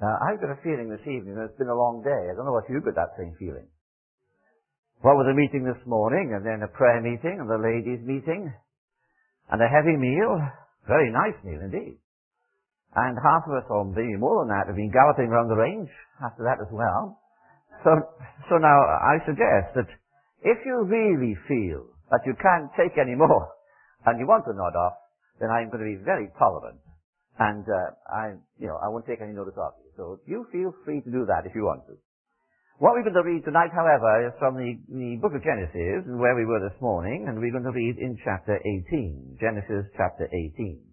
Now, I've got a feeling this evening that it's been a long day. I don't know if you've got that same feeling. Well, with a meeting this morning, and then a prayer meeting, and the ladies' meeting, and a heavy meal. Very nice meal indeed. And half of us, or maybe more than that, have been galloping around the range after that as well. So now I suggest that if you really feel that you can't take any more, and you want to nod off, then I'm going to be very tolerant. And I won't take any notice of you. So you feel free to do that if you want to. What we're going to read tonight, however, is from the book of Genesis, where we were this morning, and we're going to read in chapter 18. Genesis chapter 18.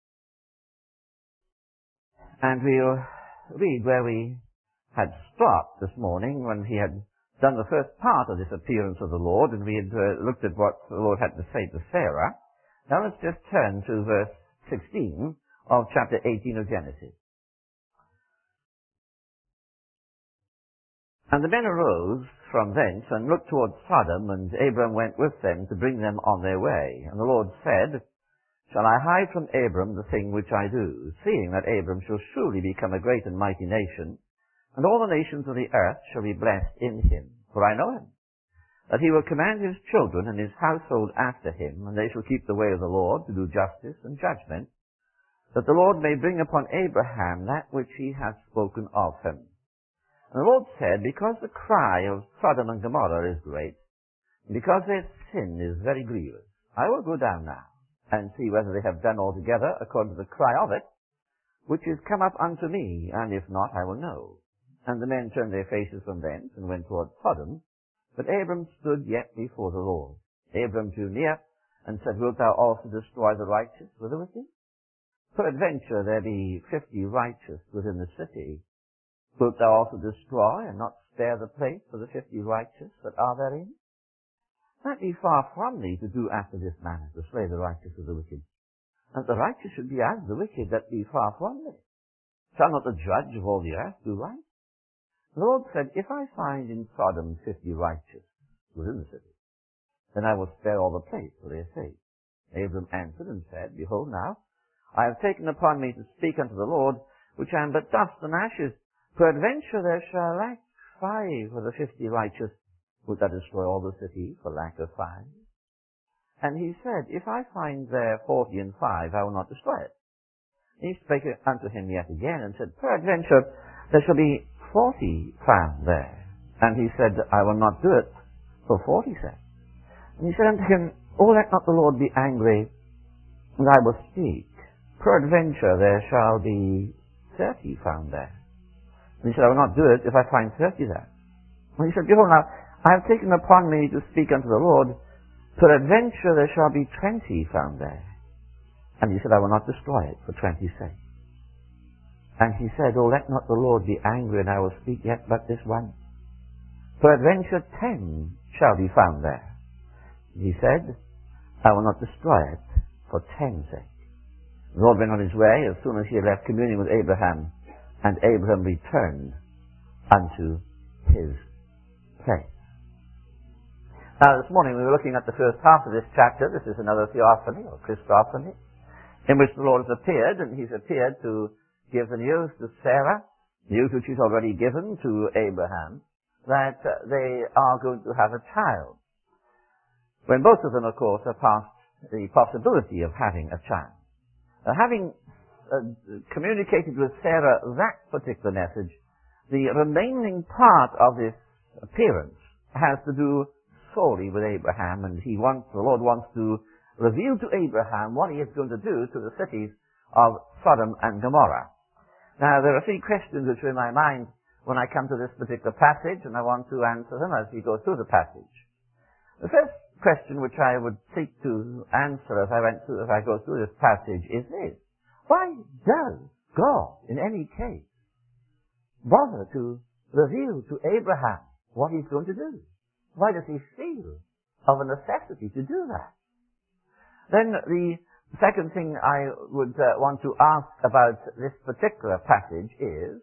And we'll read where we had stopped this morning when he had done the first part of this appearance of the Lord, and we had looked at what the Lord had to say to Sarah. Now let's just turn to verse 16 of chapter 18 of Genesis. And the men arose from thence and looked toward Sodom, and Abram went with them to bring them on their way. And the Lord said, Shall I hide from Abram the thing which I do, seeing that Abram shall surely become a great and mighty nation, and all the nations of the earth shall be blessed in him? For I know him, that he will command his children and his household after him, and they shall keep the way of the Lord, to do justice and judgment, that the Lord may bring upon Abraham that which he hath spoken of him. And the Lord said, Because the cry of Sodom and Gomorrah is great, and because their sin is very grievous, I will go down now, and see whether they have done altogether according to the cry of it, which is come up unto me, and if not, I will know. And the men turned their faces from thence, and went toward Sodom, but Abram stood yet before the Lord. Abram drew near, and said, Wilt thou also destroy the righteous with the wicked? Peradventure there be 50 righteous within the city. Wilt thou also destroy, and not spare the place for the 50 righteous that are therein? That be far from thee to do after this manner, to slay the righteous with the wicked. And the righteous should be as the wicked that be far from thee. Shall not the judge of all the earth do right? The Lord said, If I find in Sodom 50 righteous within the city, then I will spare all the place for their sake. Abram answered and said, Behold now, I have taken upon me to speak unto the Lord, which I am but dust and ashes. Peradventure there shall lack 5 of the 50 righteous. Wilt thou destroy all the city for lack of 5? And he said, If I find there 40 and 5, I will not destroy it. And he spake unto him yet again, and said, Peradventure there shall be 40 found there. And he said, I will not do it for 40 cents. And he said unto him, Oh, let not the Lord be angry, and I will speak. Peradventure there shall be 30 found there. And he said, I will not do it if I find 30 there. And he said, Behold now, I have taken upon me to speak unto the Lord, peradventure there shall be 20 found there. And he said, I will not destroy it for 20 sake. And he said, Oh, let not the Lord be angry, and I will speak yet but this one. Peradventure 10 shall be found there. And he said, I will not destroy it for 10 sake. The Lord went on his way as soon as he had left communion with Abraham, and Abraham returned unto his place. Now, this morning we were looking at the first half of this chapter. This is another theophany, or Christophany, in which the Lord has appeared, and he's appeared to give the news to Sarah, news which he's already given to Abraham, that they are going to have a child. When both of them, of course, are past the possibility of having a child. Having communicated with Sarah that particular message, the remaining part of this appearance has to do solely with Abraham, and the Lord wants to reveal to Abraham what he is going to do to the cities of Sodom and Gomorrah. Now, there are 3 questions which are in my mind when I come to this particular passage, and I want to answer them as we go through the passage. The first question which I would seek to answer as I go through this passage is this: why does God, in any case, bother to reveal to Abraham what he's going to do? Why does he feel of a necessity to do that? Then the second thing I would want to ask about this particular passage is,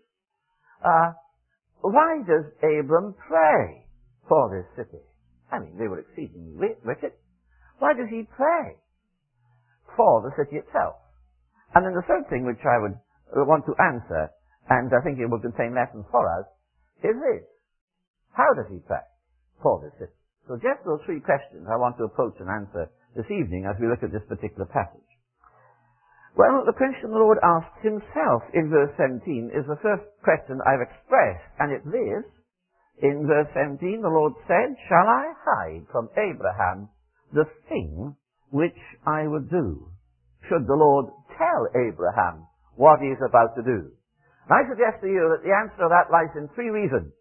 why does Abram pray for this city? I mean, they were exceedingly wicked. Why does he pray for the city itself? And then the third thing which I would want to answer and I think it will contain lessons for us, is this. How does he pray for this city? So just those three questions I want to approach and answer this evening as we look at this particular passage. Well, the question the Lord asked himself in verse 17 is the first question I've expressed, and it's this. In verse 17, the Lord said, "Shall I hide from Abraham the thing which I would do?" Should the Lord tell Abraham what he is about to do? And I suggest to you that the answer to that lies in three reasons.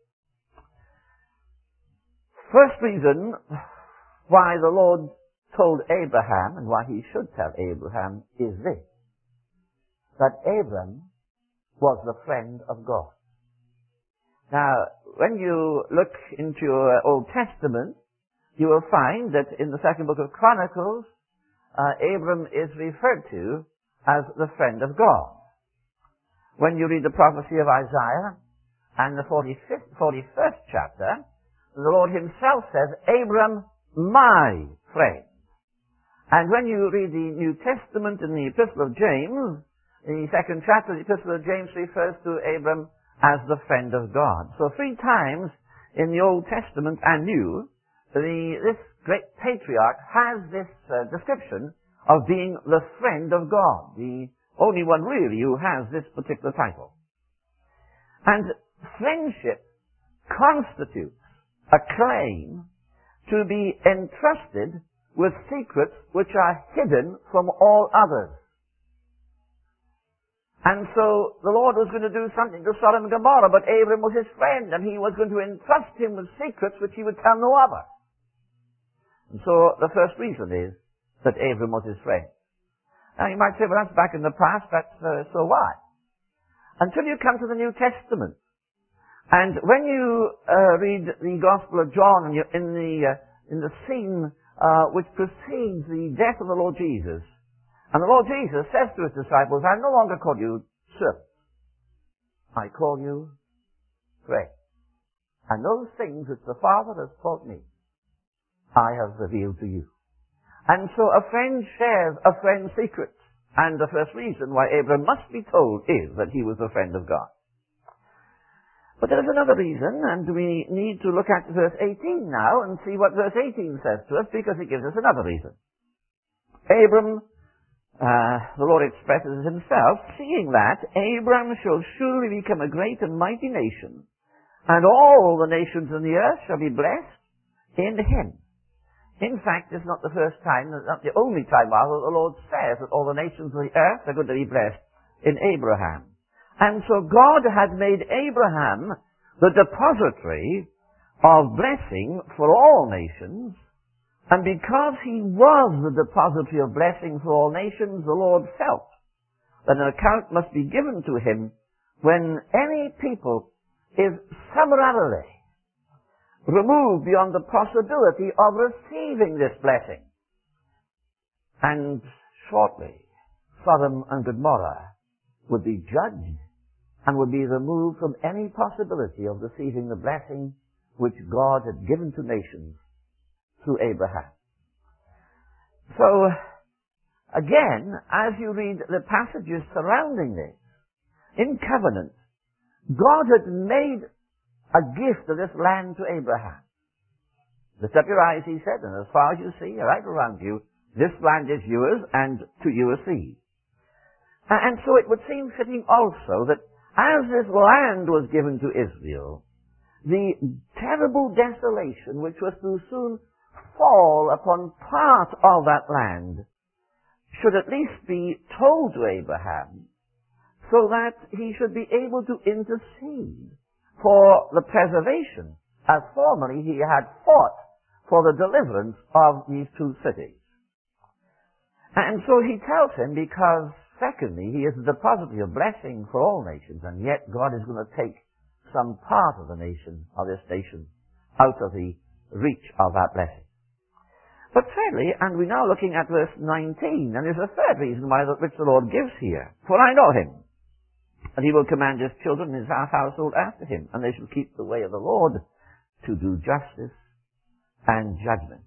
First reason why the Lord told Abraham, and why he should tell Abraham, is this: that Abram was the friend of God. Now, when you look into your Old Testament, you will find that in the second book of Chronicles, Abram is referred to as the friend of God. When you read the prophecy of Isaiah and the 41st chapter, the Lord himself says, "Abram, my friend." And when you read the New Testament in the Epistle of James, in the second chapter, the Epistle of James refers to Abram as the friend of God. So three times in the Old Testament and New, this great patriarch has this description of being the friend of God, the only one really who has this particular title. And friendship constitutes a claim to be entrusted with secrets which are hidden from all others. And so the Lord was going to do something to Sodom and Gomorrah, but Abram was his friend, and he was going to entrust him with secrets which he would tell no other. And so the first reason is that Abram was his friend. Now you might say, well, that's back in the past, so why? Until you come to the New Testament. And when you read the Gospel of John, and you're in the scene which precedes the death of the Lord Jesus, and the Lord Jesus says to his disciples, "I no longer call you servants. I call you friends. And those things which the Father has taught me, I have revealed to you." And so a friend shares a friend's secrets. And the first reason why Abram must be told is that he was a friend of God. But there is another reason, and we need to look at verse 18 now and see what verse 18 says to us, because it gives us another reason. Abram, the Lord expresses himself, "Seeing that Abram shall surely become a great and mighty nation, and all the nations in the earth shall be blessed in him." In fact, it's not the first time, not the only time rather, the Lord says that all the nations of the earth are going to be blessed in Abraham. And so God had made Abraham the depository of blessing for all nations, and because he was the depository of blessing for all nations, the Lord felt that an account must be given to him when any people is summarily removed beyond the possibility of receiving this blessing. And shortly, Sodom and Gomorrah would be judged and would be removed from any possibility of receiving the blessing which God had given to nations through Abraham. So, again, as you read the passages surrounding this, in covenant, God had made a gift of this land to Abraham. "Lift up your eyes," he said, "and as far as you see, right around you, this land is yours, and to you a seed." And so it would seem fitting also that as this land was given to Israel, the terrible desolation which was to soon fall upon part of that land should at least be told to Abraham, so that he should be able to intercede for the preservation, as formerly he had fought for the deliverance of these two cities. And so he tells him, because secondly, he is the depository of blessing for all nations, and yet God is going to take some part of the nation, of this nation, out of the reach of that blessing. But thirdly, and we're now looking at verse 19, and there's a third reason why which the Lord gives here. "For I know him, and he will command his children and his household after him, and they shall keep the way of the Lord to do justice and judgment."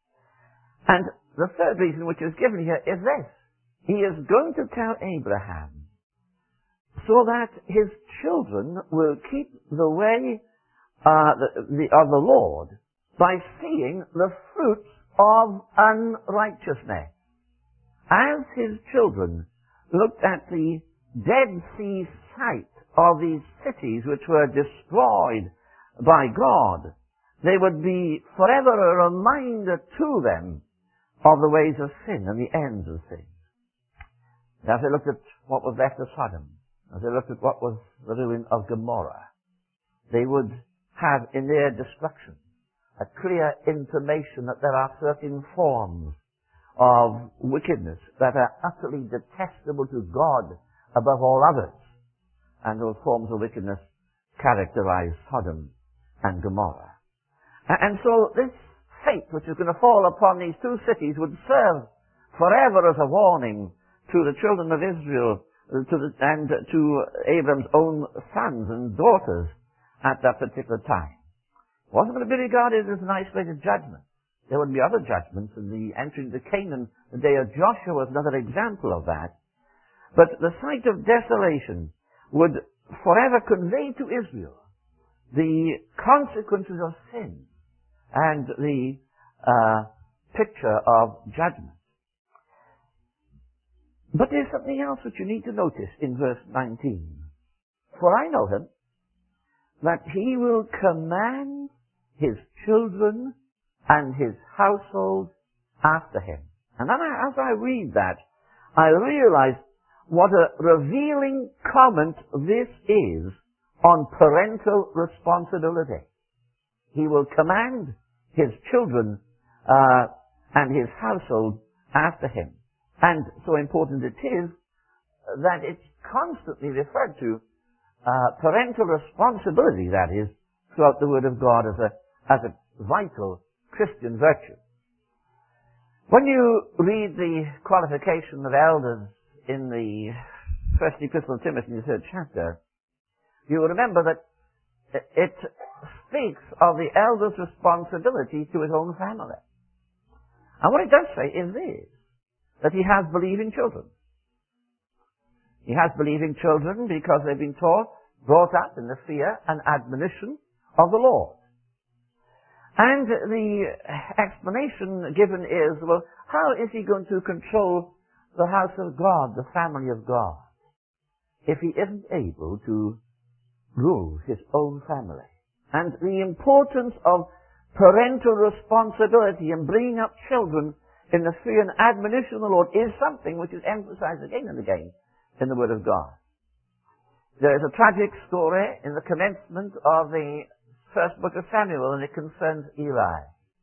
And the third reason which is given here is this. He is going to tell Abraham so that his children will keep the way of the Lord by seeing the fruits of unrighteousness. As his children looked at the Dead Sea site of these cities which were destroyed by God, they would be forever a reminder to them of the ways of sin and the ends of sin. As they looked at what was left of Sodom, as they looked at what was the ruin of Gomorrah, they would have in their destruction a clear intimation that there are certain forms of wickedness that are utterly detestable to God above all others. And those forms of wickedness characterize Sodom and Gomorrah. And so this fate which is going to fall upon these two cities would serve forever as a warning to the children of Israel and to Abram's own sons and daughters at that particular time. It wasn't going to be regarded as an isolated judgment. There would be other judgments, and the entry into Canaan, the day of Joshua, was another example of that. But the sight of desolation would forever convey to Israel the consequences of sin and the picture of judgment. But there's something else which you need to notice in verse 19. For I know him, that he will command his children and his household after him. And then as I read that, I realize what a revealing comment this is on parental responsibility. He will command his children and his household after him. And so important it is that it's constantly referred to parental responsibility, that is, throughout the Word of God as a vital Christian virtue. When you read the qualification of elders in the first epistle of Timothy in the 3rd chapter, you will remember that it speaks of the elder's responsibility to his own family. And what it does say is this, that he has believing children. He has believing children because they've been taught, brought up in the fear and admonition of the Lord. And the explanation given is, well, how is he going to control the house of God, the family of God, if he isn't able to rule his own family? And the importance of parental responsibility in bringing up children in the fear and admonition of the Lord is something which is emphasized again and again in the Word of God. There is a tragic story in the commencement of the first book of Samuel, and it concerns Eli.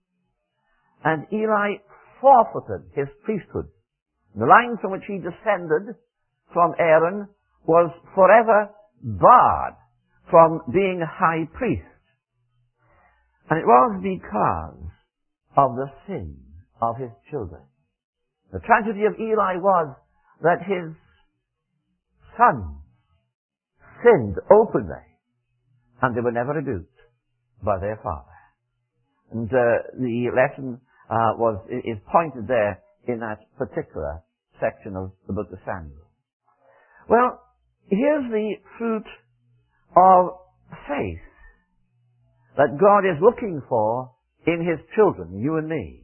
And Eli forfeited his priesthood. The line from which he descended from Aaron was forever barred from being a high priest. And it was because of the sin of his children. The tragedy of Eli was that his sons sinned openly, and they were never rebuked by their father. And the lesson is pointed there in that particular section of the book of Samuel. Well, here's the fruit of faith that God is looking for in his children, you and me,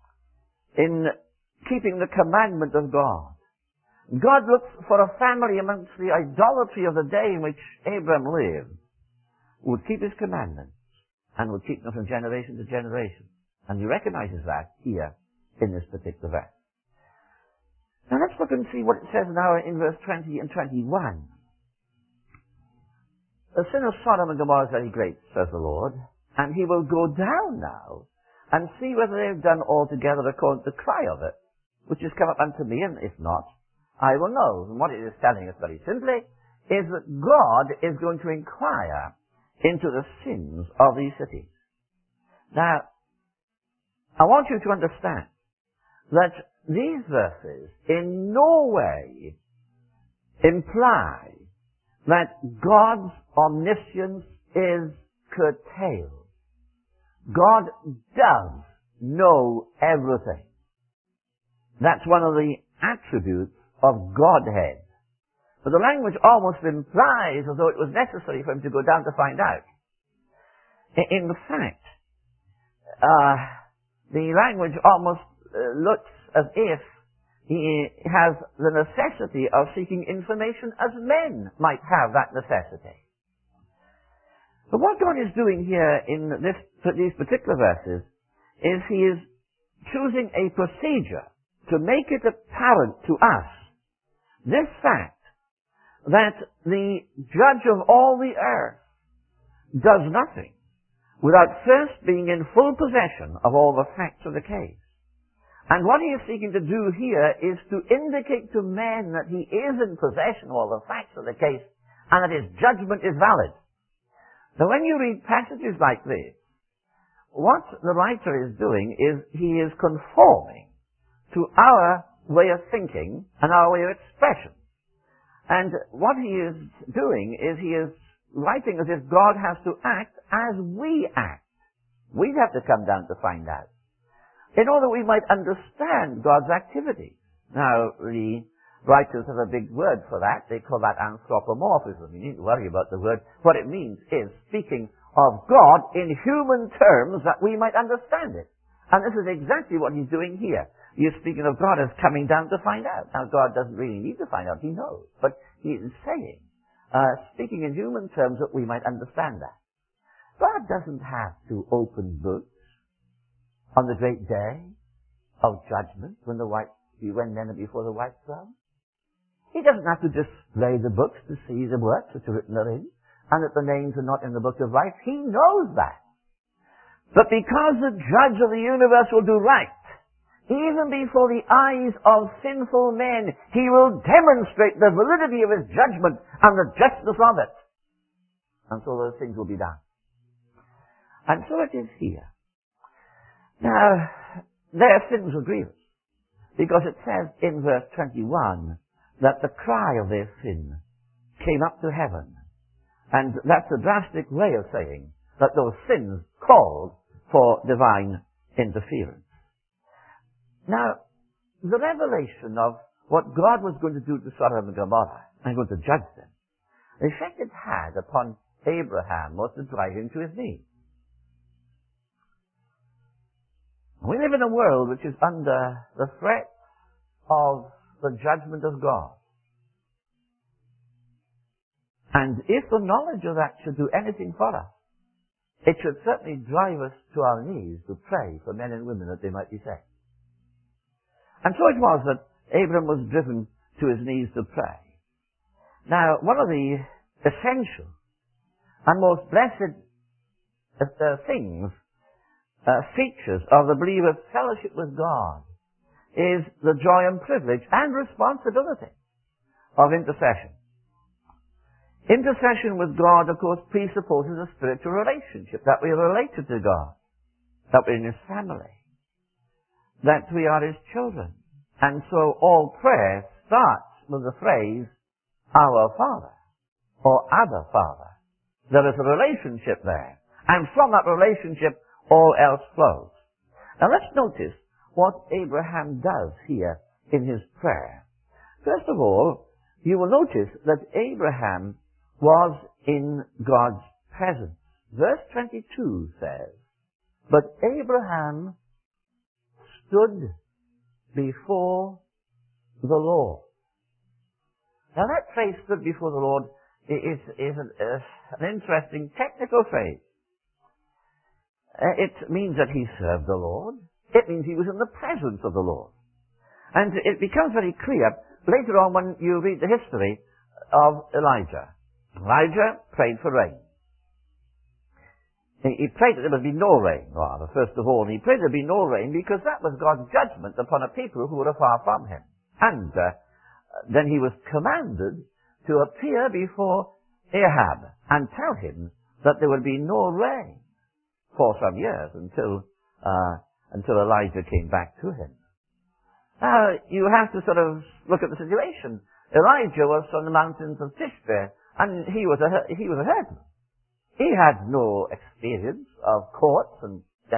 in keeping the commandment of God. God looks for a family amongst the idolatry of the day in which Abram lived, who would keep his commandments and would keep them from generation to generation. And he recognizes that here in this particular verse. Now let's look and see what it says now in verse 20 and 21. The sin of Sodom and Gomorrah is very great, says the Lord, and he will go down now and see whether they have done altogether according to the cry of it, which has come up unto me, and if not, I will know. And what it is telling us very simply is that God is going to inquire into the sins of these cities. Now, I want you to understand that these verses in no way imply that God's omniscience is curtailed. God does know everything. That's one of the attributes of Godhead. But the language almost implies as though it was necessary for him to go down to find out. In fact, the language almost looks as if he has the necessity of seeking information as men might have that necessity. But what God is doing here in these particular verses is he is choosing a procedure to make it apparent to us this fact that the judge of all the earth does nothing without first being in full possession of all the facts of the case. And what he is seeking to do here is to indicate to men that he is in possession of all the facts of the case and that his judgment is valid. Now when you read passages like this, what the writer is doing is he is conforming to our way of thinking and our way of expression. And what he is doing is he is writing as if God has to act as we act. We'd have to come down to find out, in order we might understand God's activity. Now, the writers have a big word for that. They call that anthropomorphism. You needn't worry about the word. What it means is speaking of God in human terms that we might understand it. And this is exactly what he's doing here. You're speaking of God as coming down to find out. Now, God doesn't really need to find out. He knows. But he is saying, speaking in human terms that we might understand that. God doesn't have to open books on the great day of judgment when men are before the white throne. He doesn't have to display the books to see the works which are written therein, and that the names are not in the book of life. He knows that. But because the judge of the universe will do right, even before the eyes of sinful men, he will demonstrate the validity of his judgment and the justice of it. And so those things will be done. And so it is here. Now, their sins were grievous, because it says in verse 21 that the cry of their sin came up to heaven. And that's a drastic way of saying that those sins called for divine interference. Now, the revelation of what God was going to do to Sodom and Gomorrah and going to judge them, the effect it had upon Abraham was to drive him to his knees. We live in a world which is under the threat of the judgment of God. And if the knowledge of that should do anything for us, it should certainly drive us to our knees to pray for men and women that they might be saved. And so it was that Abram was driven to his knees to pray. Now, one of the essential and most blessed features of the believer's fellowship with God is the joy and privilege and responsibility of intercession. Intercession with God, of course, presupposes a spiritual relationship, that we are related to God, that we're in His family, that we are His children. And so all prayer starts with the phrase, Our Father, or Abba Father. There is a relationship there. And from that relationship, all else flows. Now let's notice what Abraham does here in his prayer. First of all, you will notice that Abraham was in God's presence. Verse 22 says, But Abraham stood before the Lord. Now that phrase, stood before the Lord, is an interesting technical phrase. It means that he served the Lord. It means he was in the presence of the Lord. And it becomes very clear later on when you read the history of Elijah. Elijah prayed for rain. He prayed that there would be no rain, rather, first of all. And he prayed there would be no rain because that was God's judgment upon a people who were far from him. And then he was commanded to appear before Ahab and tell him that there would be no rain for some years until Elijah came back to him. Now, you have to sort of look at the situation. Elijah was on the mountains of Tishbe, and he was a herdsman. He had no experience of courts and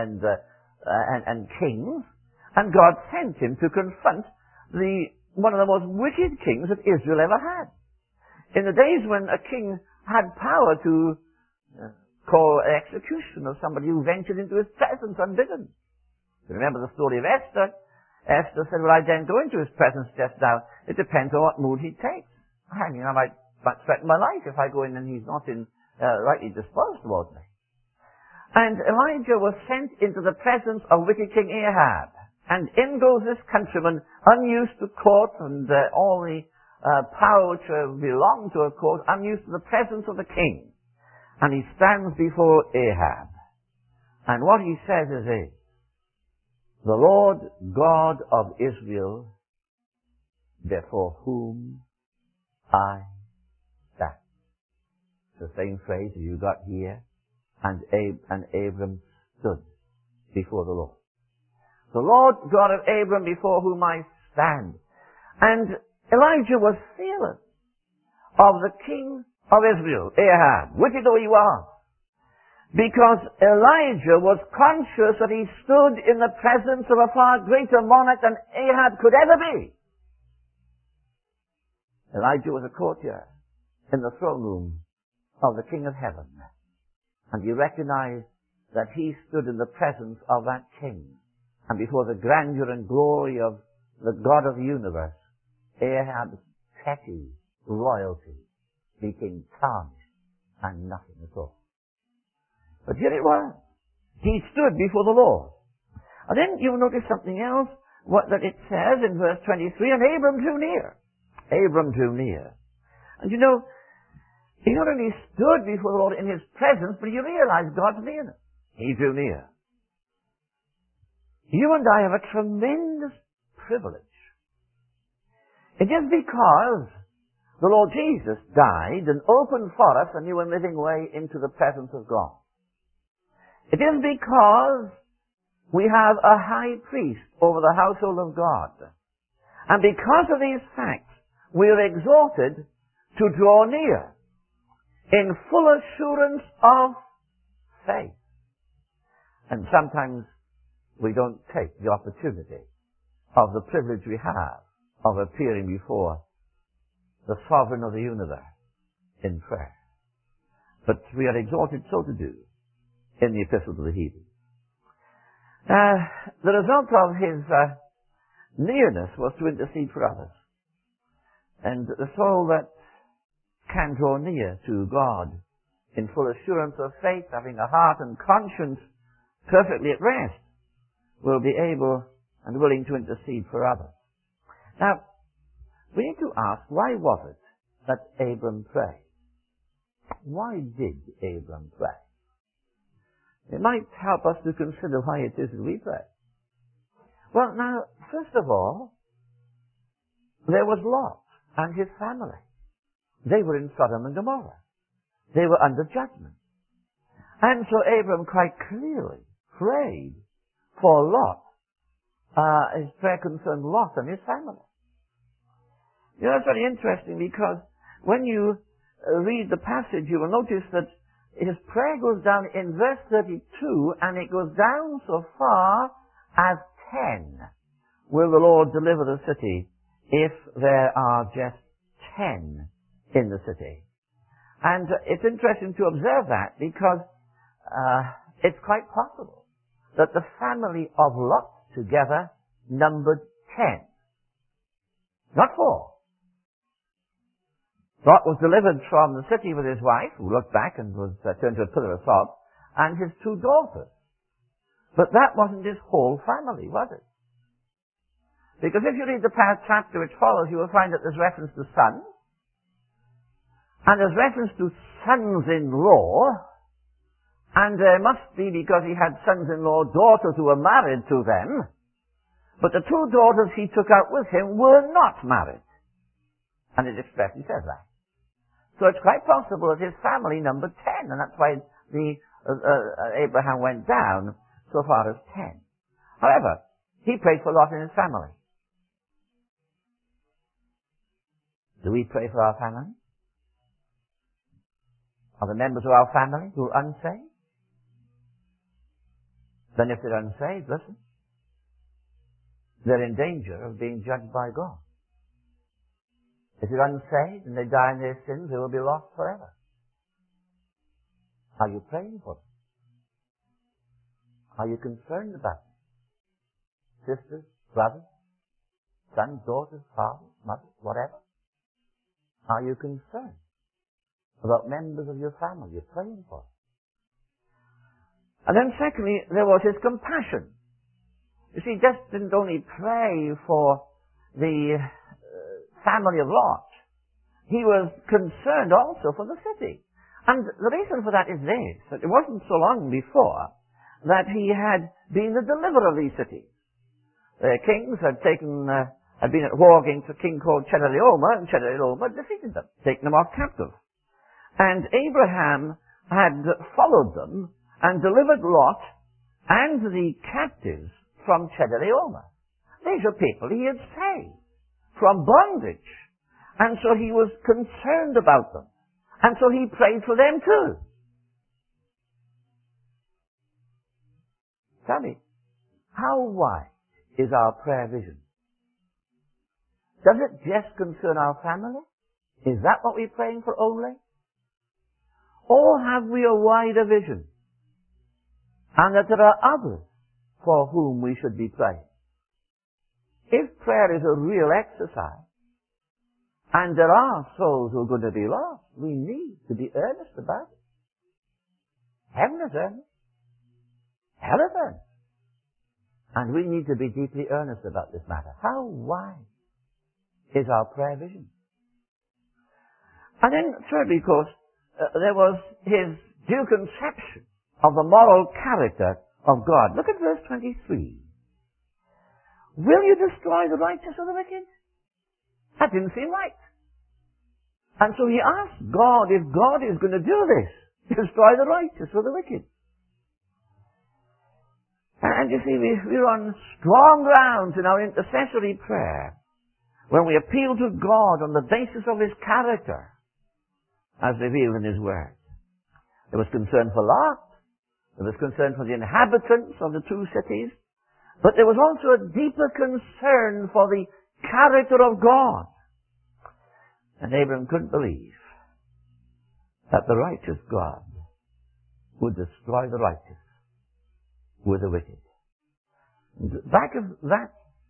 kings, and God sent him to confront one of the most wicked kings that Israel ever had. In the days when a king had power to call execution of somebody who ventured into his presence unbidden. You remember the story of Esther? Esther said, well, I daren't go into his presence just now. It depends on what mood he takes. I mean, I might threaten my life if I go in and he's not rightly disposed towards me. And Elijah was sent into the presence of wicked King Ahab. And in goes this countryman, unused to court and all the power which belonged to a court, unused to the presence of the king. And he stands before Ahab. And what he says is this: the Lord God of Israel, before whom I stand. The same phrase you got here. And Abram stood before the Lord. The Lord God of Abram, before whom I stand. And Elijah was fearless of the king of Israel, Ahab, wicked though he was. Because Elijah was conscious that he stood in the presence of a far greater monarch than Ahab could ever be. Elijah was a courtier in the throne room of the King of Heaven. And he recognized that he stood in the presence of that king. And before the grandeur and glory of the God of the universe, Ahab's petty royalty became tarnished and nothing at all. But here it was. He stood before the Lord. And then you'll notice something else, that it says in verse 23, and Abram drew near. Abram drew near. And you know, he not only stood before the Lord in his presence, but he realized God's nearness. He drew near. You and I have a tremendous privilege. It is because the Lord Jesus died and opened for us a new and living way into the presence of God. It is because we have a high priest over the household of God. And because of these facts, we are exhorted to draw near in full assurance of faith. And sometimes we don't take the opportunity of the privilege we have of appearing before the sovereign of the universe in prayer. But we are exhorted so to do in the Epistle to the Hebrews. The result of his nearness was to intercede for others. And the soul that can draw near to God in full assurance of faith, having a heart and conscience perfectly at rest, will be able and willing to intercede for others. Now, we need to ask, why was it that Abram prayed? Why did Abram pray? It might help us to consider why it is that we pray. Well, now, first of all, there was Lot and his family. They were in Sodom and Gomorrah. They were under judgment. And so Abram quite clearly prayed for Lot. His prayer concerned Lot and his family. You know, it's very interesting because when you read the passage, you will notice that his prayer goes down in verse 32, and it goes down so far as 10. Will the Lord deliver the city if there are just 10 in the city? And it's interesting to observe that because it's quite possible that the family of Lot together numbered 10. Not 4. Lot was delivered from the city with his wife, who looked back and was turned to a pillar of salt, and his 2 daughters. But that wasn't his whole family, was it? Because if you read the past chapter which follows, you will find that there's reference to sons, and there's reference to sons-in-law, and there must be, because he had sons-in-law, daughters who were married to them, but the 2 daughters he took out with him were not married. And it expressly says that. So it's quite possible that his family numbered 10, and that's why Abraham went down so far as 10. However, he prayed for Lot and his family. Do we pray for our family? Are the members of our family who are unsaved? Then if they're unsaved, listen, they're in danger of being judged by God. If you're unsaved and they die in their sins, they will be lost forever. Are you praying for them? Are you concerned about them? Sisters, brothers, sons, daughters, fathers, mothers, whatever? Are you concerned about members of your family you're praying for? And then secondly, there was his compassion. You see, he just didn't only pray for the family of Lot. He was concerned also for the city. And the reason for that is this, that it wasn't so long before that he had been the deliverer of these cities. The kings had been at war against a king called Chedorlaomer, and Chedorlaomer defeated them, taken them off captive. And Abraham had followed them and delivered Lot and the captives from Chedorlaomer. These are people he had saved from bondage. And so he was concerned about them. And so he prayed for them too. Tell me, how wide is our prayer vision? Does it just concern our family? Is that what we're praying for only? Or have we a wider vision? And that there are others for whom we should be praying. If prayer is a real exercise, and there are souls who are going to be lost, we need to be earnest about it. Heaven is earnest. Hell is earnest. And we need to be deeply earnest about this matter. How wide is our prayer vision? And then, thirdly, of course, there was his due conception of the moral character of God. Look at verse 23. Will you destroy the righteous or the wicked? That didn't seem right. And so he asked God if God is going to do this, destroy the righteous or the wicked. And you see, we're on strong grounds in our intercessory prayer when we appeal to God on the basis of His character as revealed in His Word. There was concern for Lot. There was concern for the inhabitants of the two cities. But there was also a deeper concern for the character of God. And Abraham couldn't believe that the righteous God would destroy the righteous with the wicked. And back of that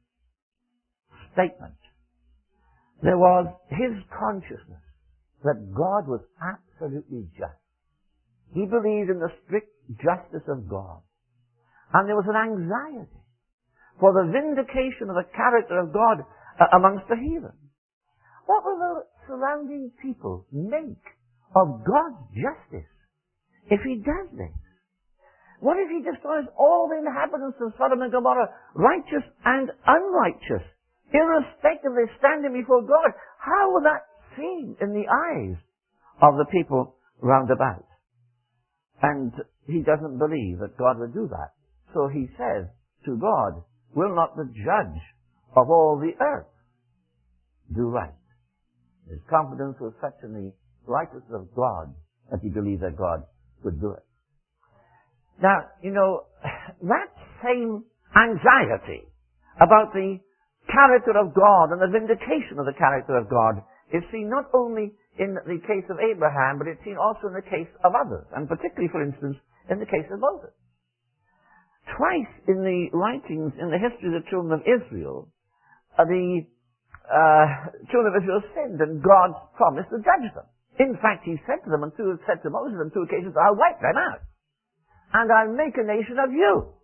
statement, there was his consciousness that God was absolutely just. He believed in the strict justice of God. And there was an anxiety for the vindication of the character of God amongst the heathen. What will the surrounding people make of God's justice if He does this? What if He destroys all the inhabitants of Sodom and Gomorrah, righteous and unrighteous, irrespective of their standing before God? How will that seem in the eyes of the people round about? And he doesn't believe that God would do that. So he says to God, will not the judge of all the earth do right? His confidence was such in the righteousness of God that he believed that God would do it. Now, you know, that same anxiety about the character of God and the vindication of the character of God is seen not only in the case of Abraham, but it's seen also in the case of others, and particularly, for instance, in the case of Moses. Twice in the writings, in the history of the children of Israel, the children of Israel sinned, and God promised to judge them. In fact, He said to them, said to Moses on two occasions, I'll wipe them out, and I'll make a nation of you.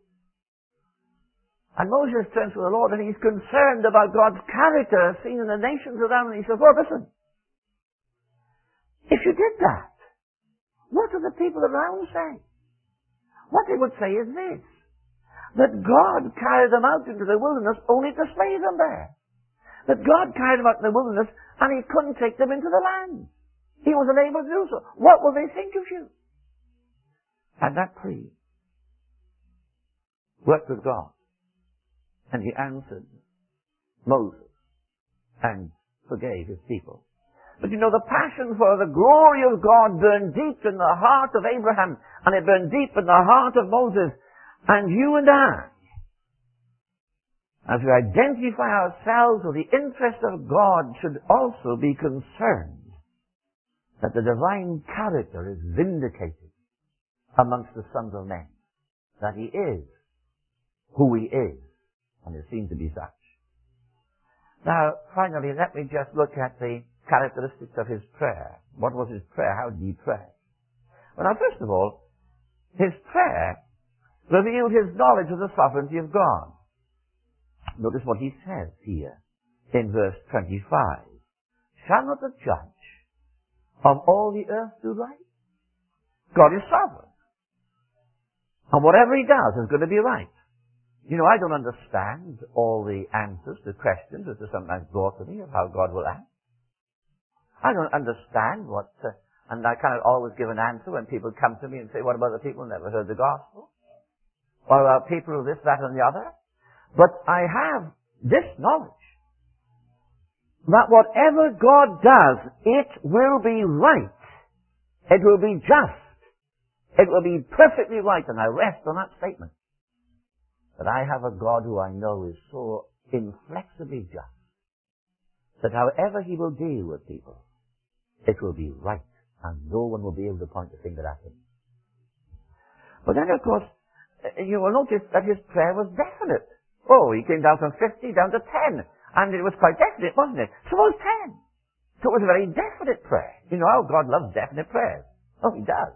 And Moses turns to the Lord, and he's concerned about God's character seen in the nations around him. He says, well, listen, if you did that, what do the people around say? What they would say is this, that God carried them out into the wilderness only to slay them there. That God carried them out in the wilderness and He couldn't take them into the land. He was unable to do so. What will they think of you? And that plea worked with God. And He answered Moses and forgave His people. But you know, the passion for the glory of God burned deep in the heart of Abraham, and it burned deep in the heart of Moses, and you and I. as we identify ourselves with the interest of God, should also be concerned that the divine character is vindicated amongst the sons of men. That he is who he is, and is seen to be such. Now, finally, let me just look at the characteristics of his prayer. What was his prayer? How did he pray? Well, now, first of all, his prayer revealed his knowledge of the sovereignty of God. Notice what he says here in verse 25. Shall not the judge of all the earth do right? God is sovereign. And whatever he does is going to be right. You know, I don't understand all the answers to questions that are sometimes brought to me of how God will act. I don't understand and I cannot always give an answer when people come to me and say, what about the people who never heard the gospel? What about people who this, that, and the other? But I have this knowledge, that whatever God does, it will be right. It will be just. It will be perfectly right, and I rest on that statement. That I have a God who I know is so inflexibly just, that however he will deal with people, it will be right, and no one will be able to point a finger at him. But then, of course, you will notice that his prayer was definite. Oh, he came down from 50 down to 10, and it was quite definite, wasn't it? Suppose 10. So it was a very definite prayer. You know how God loves definite prayers. Oh, he does.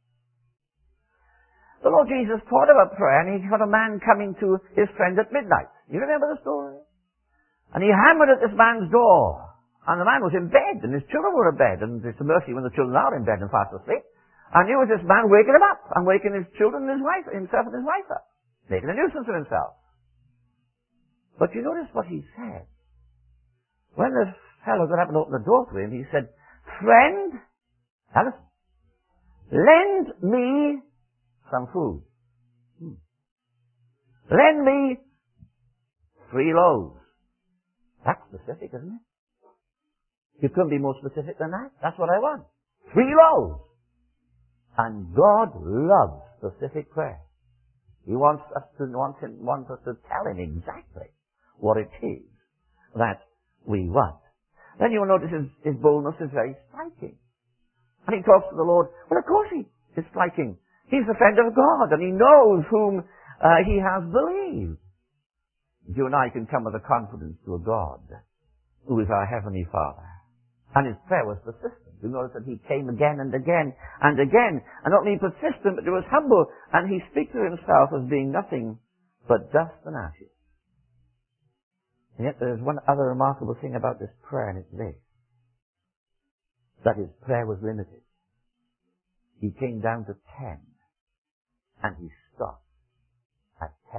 The Lord Jesus taught about prayer, and he got a man coming to his friend at midnight. You remember the story? And he hammered at this man's door. And the man was in bed, and his children were in bed. And it's a mercy when the children are in bed and fast asleep. And here was this man waking him up, and waking his children and his wife, himself and his wife up. Making a nuisance of himself. But you notice what he said. When the fellow got up and opened the door to him, he said, Friend, Alice, lend me some food. Lend me 3 loaves. That's specific, isn't it? You couldn't be more specific than that. That's what I want. 3 loaves. And God loves specific prayer. He wants us to tell him exactly what it is that we want. Then you'll notice his boldness is very striking. And he talks to the Lord. Well, of course he is striking. He's the friend of God, and he knows whom he has believed. You and I can come with a confidence to a God who is our Heavenly Father. And his prayer was persistent. You notice that he came again and again and again. And not only persistent, but he was humble. And he speaks of himself as being nothing but dust and ashes. And yet there's one other remarkable thing about this prayer, and it's this. That his prayer was limited. He came down to 10. And he stopped at 10.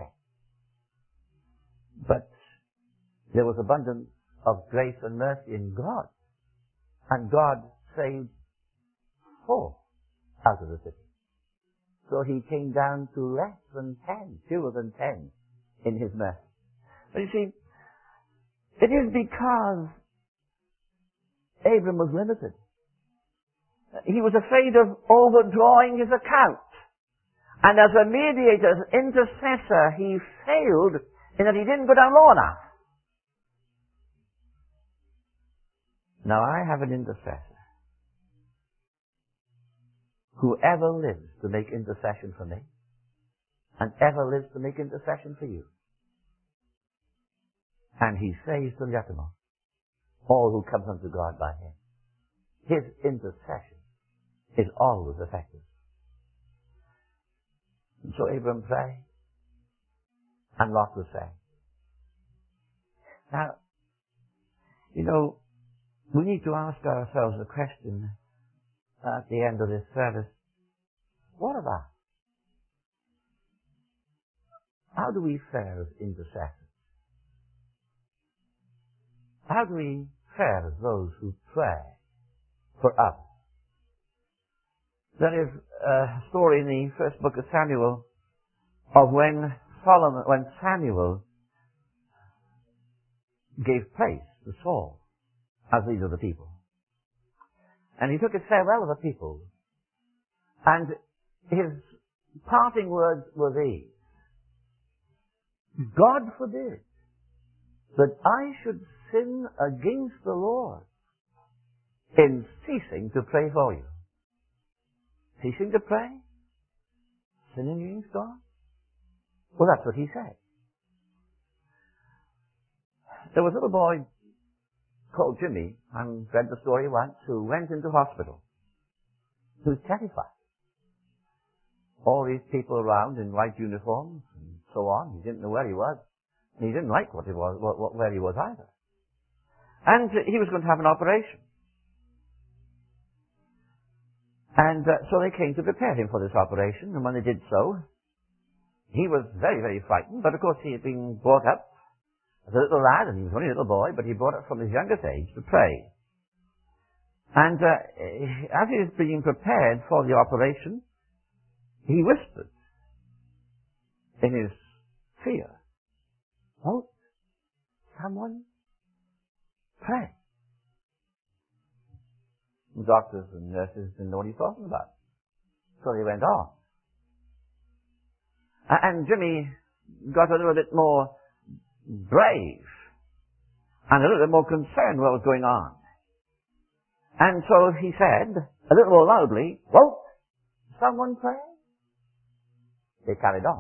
But there was abundance of grace and mercy in God. And God saved 4 out of the city. So he came down to less than 10, fewer than 10 in his mercy. But you see, it is because Abram was limited. He was afraid of overdrawing his account. And as a mediator, as an intercessor, he failed in that he didn't go down low enough. Now I have an intercessor who ever lives to make intercession for me and ever lives to make intercession for you. And he saves to the uttermost all who comes unto God by him. His intercession is always effective. And so Abram prayed, and Lot was saved. Now, you know, we need to ask ourselves the question at the end of this service, what about? How do we fare as intercessors? How do we fare as those who pray for others? There is a story in the first book of Samuel of when Samuel gave place to Saul as leader of the people. And he took his farewell of the people. And his parting words were these. God forbid that I should sin against the Lord in ceasing to pray for you. Ceasing to pray? Sinning against God? Well, that's what he said. There was a little boy called Jimmy, I read the story once, who went into hospital. He was terrified. All these people around in white uniforms and so on. He didn't know where he was. And he didn't like where he was either. And he was going to have an operation. And so they came to prepare him for this operation. And when they did so, he was very, very frightened. But of course he had been brought up as a little lad, and he was only a little boy, but he brought up from his youngest age to pray. And as he was being prepared for the operation, he whispered in his fear, "Won't someone pray?" The doctors and nurses didn't know what he was talking about. So they went on. And Jimmy got a little bit more brave and a little bit more concerned what was going on. And so he said, a little more loudly, "Won't someone pray?" They carried on.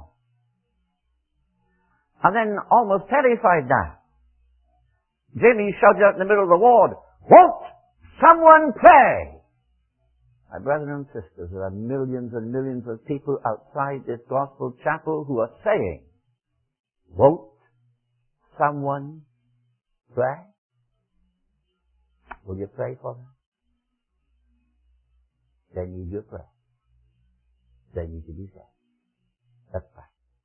And then, almost terrified now, Jimmy shouted out in the middle of the ward, "Won't someone pray?" My brothers and sisters, there are millions and millions of people outside this gospel chapel who are saying, "Won't someone pray?" Will you pray for them? They need your prayer. They need to be saved. Let's pray.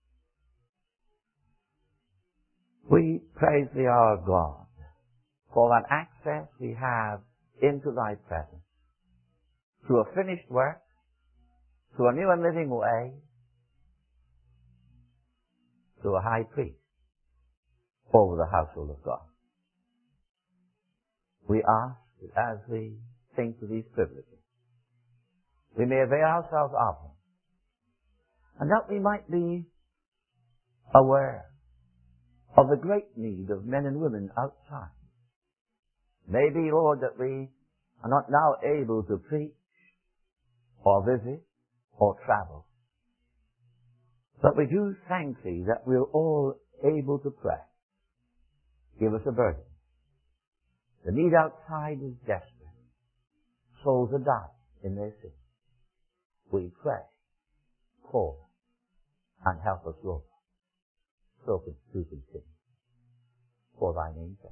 We praise thee, our God, for that access we have into thy presence through a finished work, through a new and living way, through a high priest over the household of God. We ask that as we think of these privileges, we may avail ourselves of them, and that we might be aware of the great need of men and women outside. Maybe, Lord, that we are not now able to preach or visit or travel, but we do thank thee that we're all able to pray. Give us a burden. The need outside is desperate. Souls are dying in their sin. We pray, call, and help us, Lord, so to continue for thy name's sake.